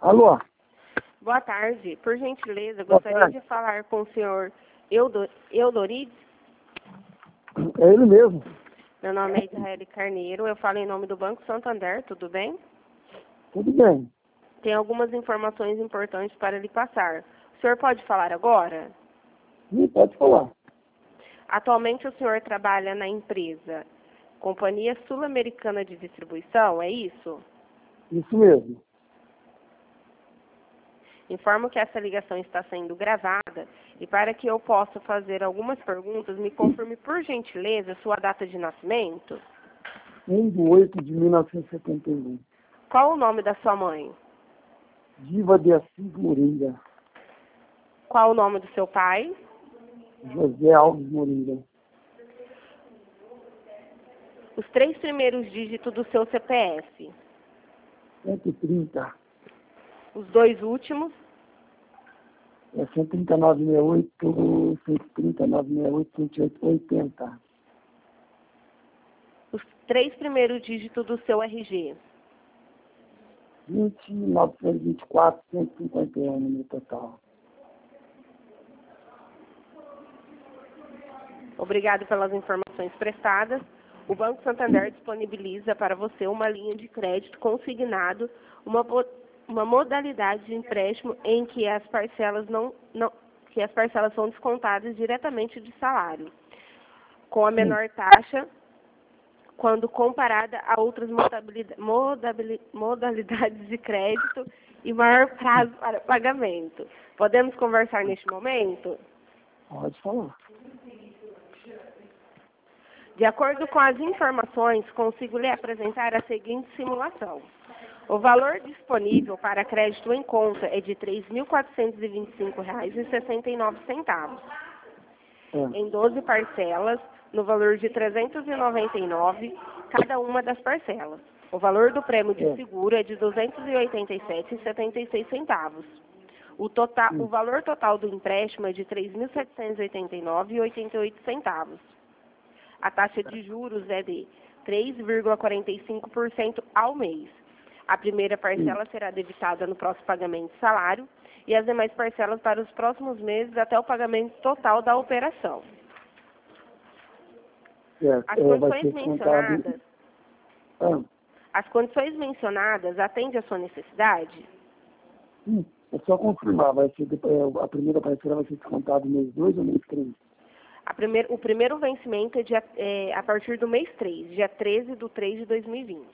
Alô? Boa tarde. Por gentileza, Boa gostaria tarde. de falar com o senhor Eudorides. É ele mesmo. Meu nome é Israel Carneiro. Eu falo em nome do Banco Santander, tudo bem? Tudo bem. Tem algumas informações importantes para lhe passar. O senhor pode falar agora? Sim, pode falar. Atualmente o senhor trabalha na empresa Companhia Sul-Americana de Distribuição, é isso? Isso mesmo. Informo que essa ligação está sendo gravada e para que eu possa fazer algumas perguntas, me confirme por gentileza sua data de nascimento. 1/8/1971. Qual o nome da sua mãe? Diva de Assis Moreira. Qual o nome do seu pai? José Alves Moreira. Os 3 primeiros dígitos do seu CPF. 130. Os 2 últimos. É 139,68, 139,68, 180. Os 3 primeiros dígitos do seu RG. 20.924, 151 no total. Obrigado pelas informações prestadas. O Banco Santander disponibiliza para você uma linha de crédito consignado, uma modalidade de empréstimo em que as parcelas são descontadas diretamente de salário, com a menor taxa quando comparada a outras modalidades de crédito e maior prazo para pagamento. Podemos conversar neste momento? Pode falar. De acordo com as informações, consigo lhe apresentar a seguinte simulação. O valor disponível para crédito em conta é de R$ 3.425,69, em 12 parcelas, no valor de R$ 399, cada uma das parcelas. O valor do prêmio de seguro é de R$ 287,76. O valor total do empréstimo é de R$ 3.789,88. A taxa de juros é de 3,45% ao mês. A primeira parcela será debitada no próximo pagamento de salário e as demais parcelas para os próximos meses até o pagamento total da operação. Certo. As condições mencionadas atendem à sua necessidade? Sim, é só confirmar. A primeira parcela vai ser descontada no mês 2 ou mês 3? O primeiro vencimento é a partir do mês 3, dia 13/3/2020.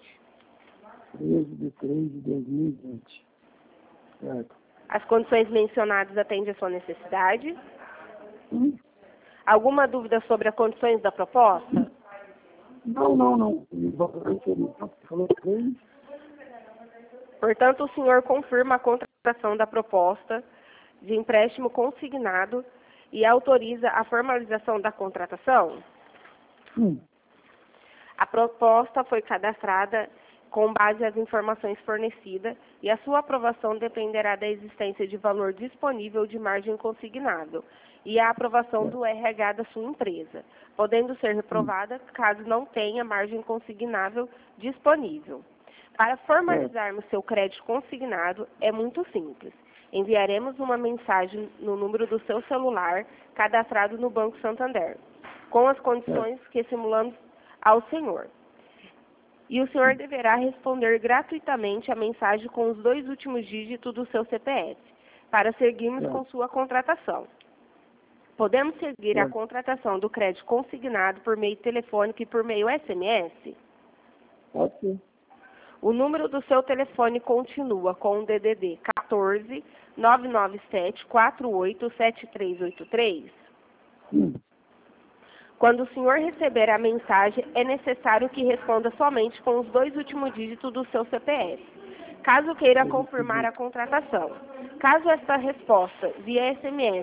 13/3/2020. Certo. As condições mencionadas atendem à sua necessidade? Sim. Alguma dúvida sobre as condições da proposta? Não. Falou 3. Portanto, o senhor confirma a contratação da proposta de empréstimo consignado e autoriza a formalização da contratação? Sim. A proposta foi cadastrada com base nas informações fornecidas e a sua aprovação dependerá da existência de valor disponível de margem consignável e a aprovação do RH da sua empresa, podendo ser reprovada caso não tenha margem consignável disponível. Para formalizarmos seu crédito consignado, é muito simples. Enviaremos uma mensagem no número do seu celular cadastrado no Banco Santander, com as condições que simulamos ao senhor. E o senhor deverá responder gratuitamente a mensagem com os 2 últimos dígitos do seu CPF, para seguirmos com sua contratação. Podemos seguir a contratação do crédito consignado por meio telefônico e por meio SMS? Pode ser. O número do seu telefone continua com o DDD 14 997 48 7383? Sim. Quando o senhor receber a mensagem, é necessário que responda somente com os 2 últimos dígitos do seu CPF, caso queira confirmar a contratação. Caso esta resposta via SMS,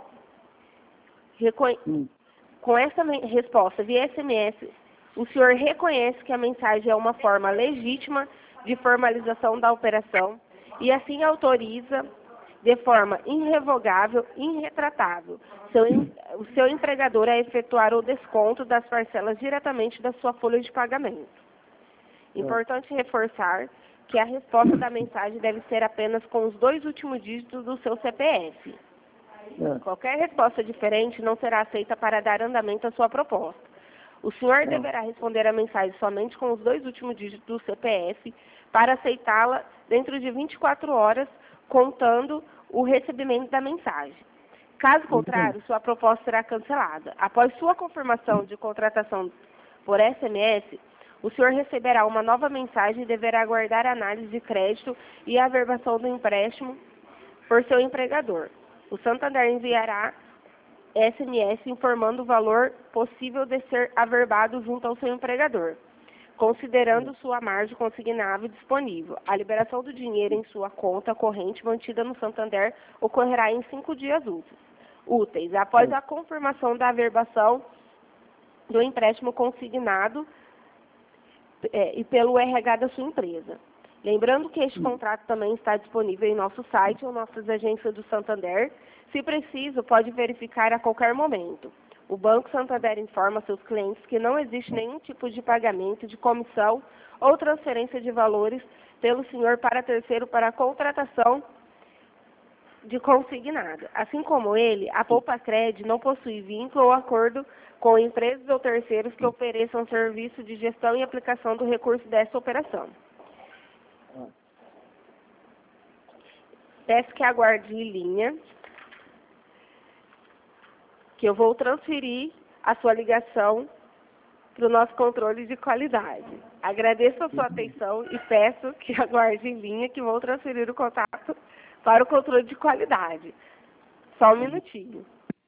com essa resposta via SMS, o senhor reconhece que a mensagem é uma forma legítima de formalização da operação e assim autoriza de forma irrevogável e irretratável o seu empregador a efetuar o desconto das parcelas diretamente da sua folha de pagamento. Importante reforçar que a resposta da mensagem deve ser apenas com os 2 últimos dígitos do seu CPF. Qualquer resposta diferente não será aceita para dar andamento à sua proposta. O senhor deverá responder a mensagem somente com os 2 últimos dígitos do CPF para aceitá-la dentro de 24 horas, contando o recebimento da mensagem. Caso contrário, sua proposta será cancelada. Após sua confirmação de contratação por SMS, o senhor receberá uma nova mensagem e deverá aguardar a análise de crédito e a averbação do empréstimo por seu empregador. O Santander enviará SMS informando o valor possível de ser averbado junto ao seu empregador, considerando sua margem consignável disponível. A liberação do dinheiro em sua conta corrente mantida no Santander ocorrerá em 5 dias úteis, após a confirmação da averbação do empréstimo consignado e pelo RH da sua empresa. Lembrando que este contrato também está disponível em nosso site ou nossas agências do Santander. Se preciso, pode verificar a qualquer momento. O Banco Santander informa seus clientes que não existe nenhum tipo de pagamento de comissão ou transferência de valores pelo senhor para terceiro para a contratação de consignado. Assim como ele, a Poupacred não possui vínculo ou acordo com empresas ou terceiros que ofereçam serviço de gestão e aplicação do recurso dessa operação. Peço que aguarde em linha, que eu vou transferir a sua ligação para o nosso controle de qualidade. Agradeço a sua atenção e peço que aguarde em linha, que vou transferir o contato para o controle de qualidade. Só um minutinho.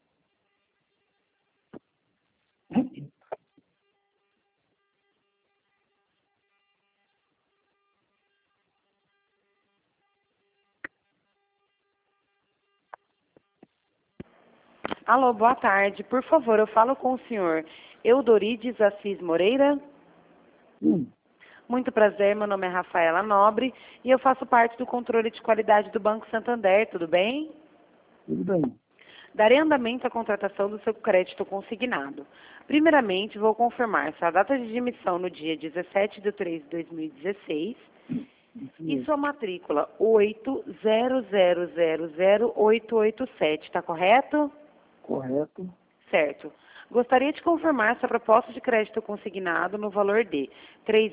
Alô, boa tarde. Por favor, eu falo com o senhor Eudorides Assis Moreira. Muito prazer, meu nome é Rafaela Nobre e eu faço parte do controle de qualidade do Banco Santander, tudo bem? Tudo bem. Darei andamento à contratação do seu crédito consignado. Primeiramente, vou confirmar sua data de emissão no dia 17/3/2016 e sua matrícula 800000887, está correto? Correto. Certo. Gostaria de confirmar sua proposta de crédito consignado no valor de R$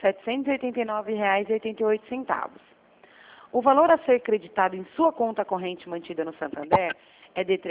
3.789,88. O valor a ser creditado em sua conta corrente mantida no Santander é de R$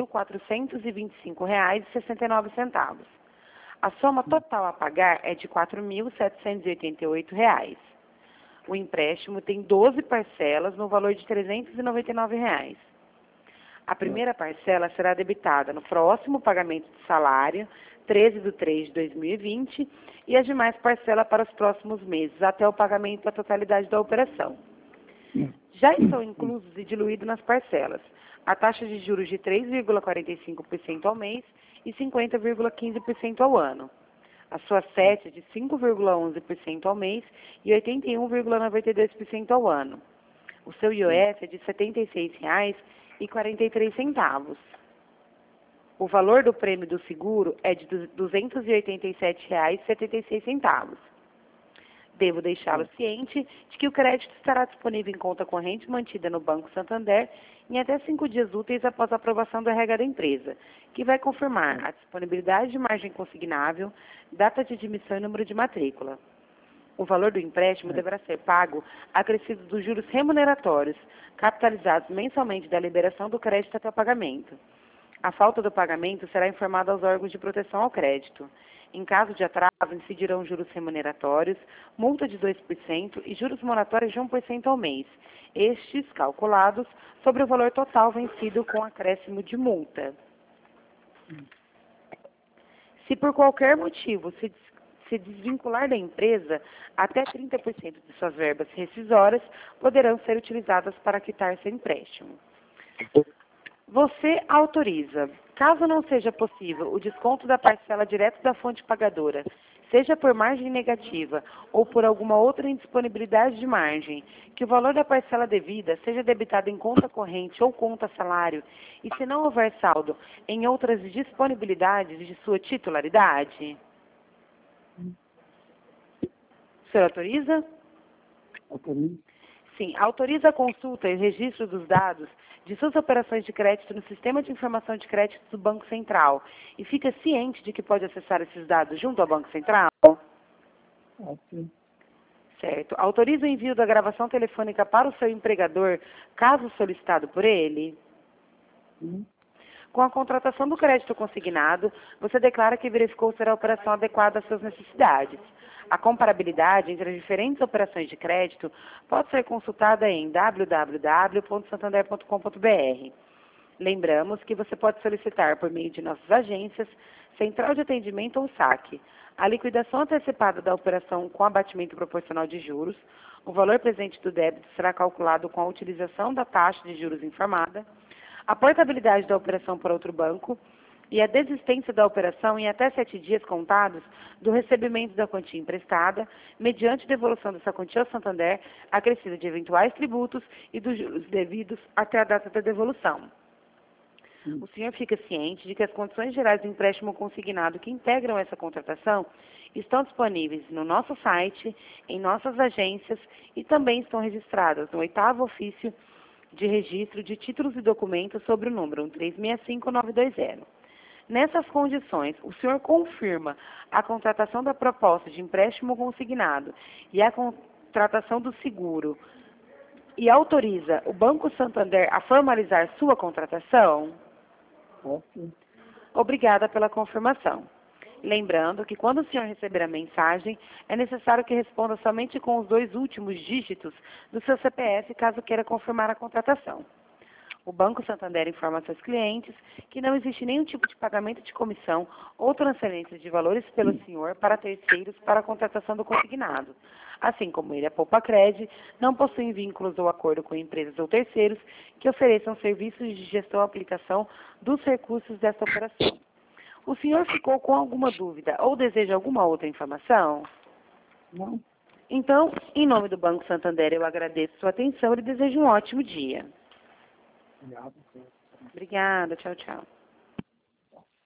3.425,69. A soma total a pagar é de R$ 4.788. O empréstimo tem 12 parcelas no valor de R$ 399. A primeira parcela será debitada no próximo pagamento de salário, 13/3/2020, e as demais parcelas para os próximos meses, até o pagamento da totalidade da operação. Já estão inclusos e diluídos nas parcelas a taxa de juros de 3,45% ao mês e 50,15% ao ano. A sua sete de 5,11% ao mês e 81,92% ao ano. O seu IOF é de R$ 76,43. O valor do prêmio do seguro é de R$ 287,76. Devo deixá-lo ciente de que o crédito estará disponível em conta corrente mantida no Banco Santander em até 5 dias úteis após a aprovação do RH da empresa, que vai confirmar a disponibilidade de margem consignável, data de admissão e número de matrícula. O valor do empréstimo deverá ser pago acrescido dos juros remuneratórios, capitalizados mensalmente da liberação do crédito até o pagamento. A falta do pagamento será informada aos órgãos de proteção ao crédito. Em caso de atraso, incidirão juros remuneratórios, multa de 2% e juros moratórios de 1% ao mês, estes calculados sobre o valor total vencido com acréscimo de multa. Se por qualquer motivo se desvincular da empresa, até 30% de suas verbas rescisórias poderão ser utilizadas para quitar seu empréstimo. Você autoriza, caso não seja possível, o desconto da parcela direto da fonte pagadora, seja por margem negativa ou por alguma outra indisponibilidade de margem, que o valor da parcela devida seja debitado em conta corrente ou conta salário, e se não houver saldo, em outras disponibilidades de sua titularidade? O senhor autoriza? Autorizo. Sim, autoriza a consulta e registro dos dados de suas operações de crédito no Sistema de Informação de Crédito do Banco Central e fica ciente de que pode acessar esses dados junto ao Banco Central? Sim. Certo. Autoriza o envio da gravação telefônica para o seu empregador, caso solicitado por ele? Sim. Com a contratação do crédito consignado, você declara que verificou ser a operação adequada às suas necessidades. A comparabilidade entre as diferentes operações de crédito pode ser consultada em www.santander.com.br. Lembramos que você pode solicitar por meio de nossas agências, central de atendimento ou saque, a liquidação antecipada da operação com abatimento proporcional de juros. O valor presente do débito será calculado com a utilização da taxa de juros informada, a portabilidade da operação para outro banco e a desistência da operação em até 7 dias contados do recebimento da quantia emprestada, mediante devolução dessa quantia ao Santander, acrescida de eventuais tributos e dos juros devidos até a data da devolução. O senhor fica ciente de que as condições gerais do empréstimo consignado que integram essa contratação estão disponíveis no nosso site, em nossas agências e também estão registradas no 8º ofício de registro de títulos e documentos sobre o número 1365920. Nessas condições, o senhor confirma a contratação da proposta de empréstimo consignado e a contratação do seguro e autoriza o Banco Santander a formalizar sua contratação? Sim. Obrigada pela confirmação. Lembrando que quando o senhor receber a mensagem, é necessário que responda somente com os 2 últimos dígitos do seu CPF, caso queira confirmar a contratação. O Banco Santander informa a seus clientes que não existe nenhum tipo de pagamento de comissão ou transferência de valores pelo senhor para terceiros para a contratação do consignado. Assim como ele, a Poupa-Cred, não possui vínculos ou acordo com empresas ou terceiros que ofereçam serviços de gestão e aplicação dos recursos desta operação. O senhor ficou com alguma dúvida ou deseja alguma outra informação? Não. Então, em nome do Banco Santander, eu agradeço sua atenção e desejo um ótimo dia. Obrigado. Obrigada. Tchau, tchau.